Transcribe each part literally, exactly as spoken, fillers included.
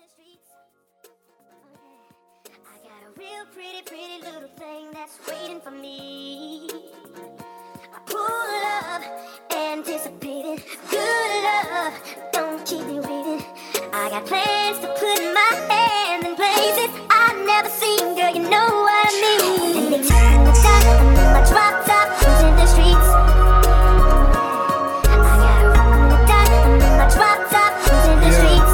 streets. I got a real pretty, pretty little thing that's waiting for me. I pull up, anticipated, good love, don't keep me waiting. I got plans to put my hands in places I've never seen, girl, you know what I mean. And they turn the dial, my drop top is in the streets. I got a roll the dial, my drop top is in the streets.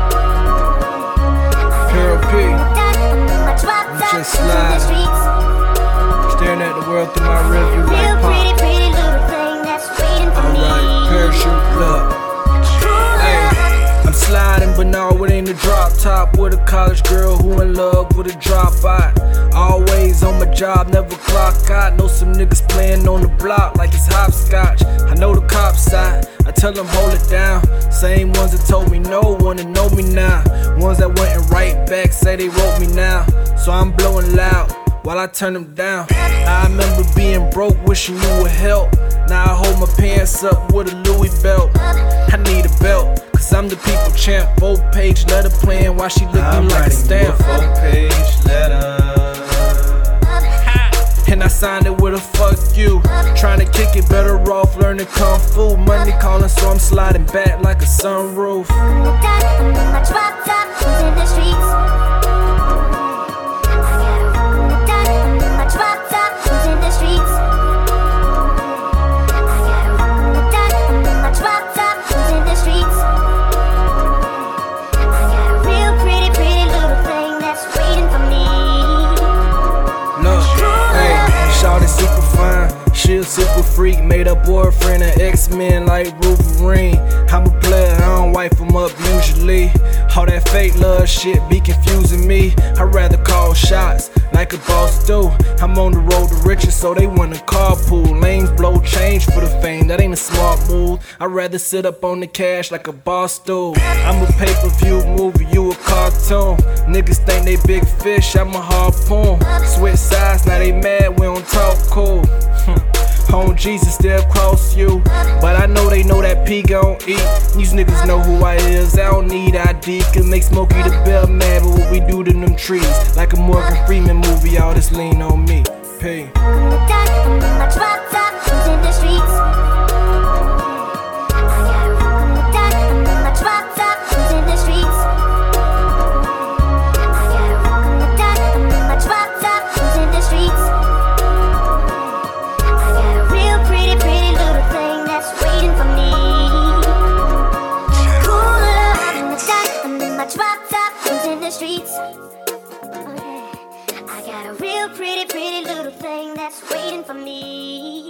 Carol P. My drop top just is in the slide. streets. Staring at the world through my rearview Real light pretty, pop. pretty little thing that's waiting for me. Alright, parachute club. Hey, I'm sliding, but no, it ain't a drop top. With a college girl who in love with a dropout. Always on my job, never clock out. Know some niggas playing on the block like it's hopscotch. I know the cop side, I tell them hold it down. Same ones that told me no, wanna know me now. Ones that went and right back, say they wrote me now. So I'm blowing loud while I turn them down. I remember being broke, wishing you would help. Now I hold my pants up with a Louis belt. I need a belt, cause I'm the people champ. Four page letter playing while she looking I'm like a stamp. Four page letter. And I signed it with a fuck you. Trying to kick it, better off learning kung fu. Money calling, so I'm sliding back like a sunroof. My drop top is in the streets. I got a roll the dial, my drop top is in the streets. I got a roll the dial, my drop top is in the streets. I got a real pretty, pretty little thing that's waiting for me. Look, hey, shawty super fine. She a super freak, made a boyfriend an X-Men like Wolverine. I'm a player, I don't wipe them up usually. All that fake love shit be confusing me. I'd rather call shots like a boss do. I'm on the road to riches, so they wanna carpool. Lanes blow change for the fame, that ain't a smart move. I'd rather sit up on the cash like a boss do. I'm a pay-per-view movie, you a cartoon. Niggas think they big fish, I'm a harpoon. Switch sides, now they mad, we don't talk cool. Home Jesus still cross you, but I know they know that P gon' eat. These niggas know who I is, I don't need I D. Can make Smokey the Bear mad, but what we do to them trees. Like a Morgan Freeman movie, all this lean on me. P. My drop top is in the streets. I got a roll the dial, my drop top is in the streets. I got a roll the dial, my drop top is in the streets. I got a real pretty, pretty little thing that's waiting for me. Cool love in the dial, and then my drop top is in the streets. Okay. I got a real pretty, pretty little thing that's waiting for me.